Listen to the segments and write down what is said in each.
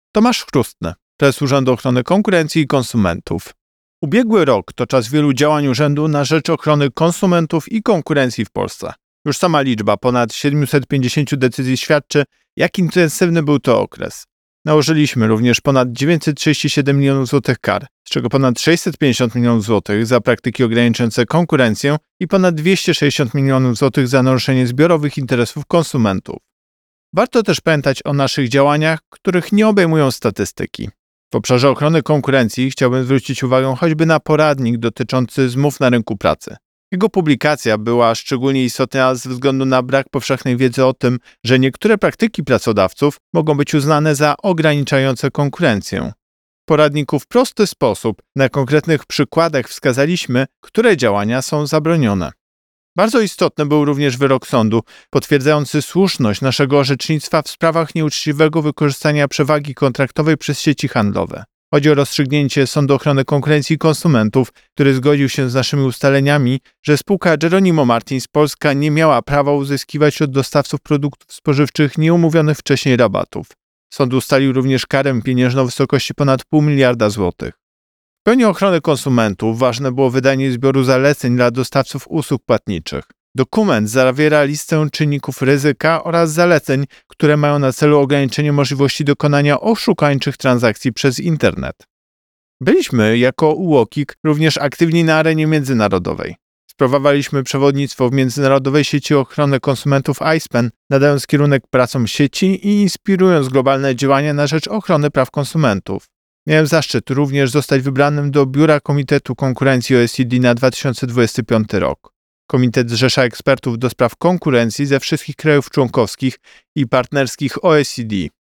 Tomasz Chrustny, prezes Urzędu Ochrony Konkurencji i Konsumentów. Ubiegły rok to czas wielu działań Urzędu na rzecz ochrony konsumentów i konkurencji w Polsce. Już sama liczba ponad 750 decyzji świadczy, jak intensywny był to okres. Nałożyliśmy również ponad 937 milionów złotych kar, z czego ponad 650 milionów złotych za praktyki ograniczające konkurencję i ponad 260 milionów złotych za naruszenie zbiorowych interesów konsumentów. Warto też pamiętać o naszych działaniach, których nie obejmują statystyki. W obszarze ochrony konkurencji chciałbym zwrócić uwagę choćby na poradnik dotyczący zmów na rynku pracy. Jego publikacja była szczególnie istotna ze względu na brak powszechnej wiedzy o tym, że niektóre praktyki pracodawców mogą być uznane za ograniczające konkurencję. W poradniku w prosty sposób, na konkretnych przykładach wskazaliśmy, które działania są zabronione. Bardzo istotny był również wyrok sądu, potwierdzający słuszność naszego orzecznictwa w sprawach nieuczciwego wykorzystania przewagi kontraktowej przez sieci handlowe. Chodzi o rozstrzygnięcie Sądu Ochrony Konkurencji i Konsumentów, który zgodził się z naszymi ustaleniami, że spółka Jeronimo Martins Polska nie miała prawa uzyskiwać od dostawców produktów spożywczych nieumówionych wcześniej rabatów. Sąd ustalił również karę pieniężną w wysokości ponad 0,5 miliarda złotych. W pełni ochrony konsumentów ważne było wydanie zbioru zaleceń dla dostawców usług płatniczych. Dokument zawiera listę czynników ryzyka oraz zaleceń, które mają na celu ograniczenie możliwości dokonania oszukańczych transakcji przez internet. Byliśmy jako UOKiK również aktywni na arenie międzynarodowej. Sprawowaliśmy przewodnictwo w Międzynarodowej Sieci Ochrony Konsumentów ISPEN, nadając kierunek pracom sieci i inspirując globalne działania na rzecz ochrony praw konsumentów. Miałem zaszczyt również zostać wybranym do Biura Komitetu Konkurencji OECD na 2025 rok. Komitet zrzesza ekspertów do spraw konkurencji ze wszystkich krajów członkowskich i partnerskich OECD.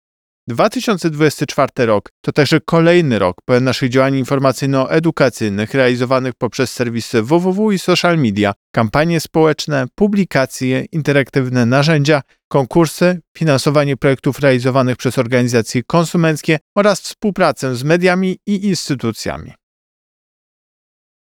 2024 rok to także kolejny rok pełen naszych działań informacyjno-edukacyjnych realizowanych poprzez serwisy www i social media, kampanie społeczne, publikacje, interaktywne narzędzia, konkursy, finansowanie projektów realizowanych przez organizacje konsumenckie oraz współpracę z mediami i instytucjami.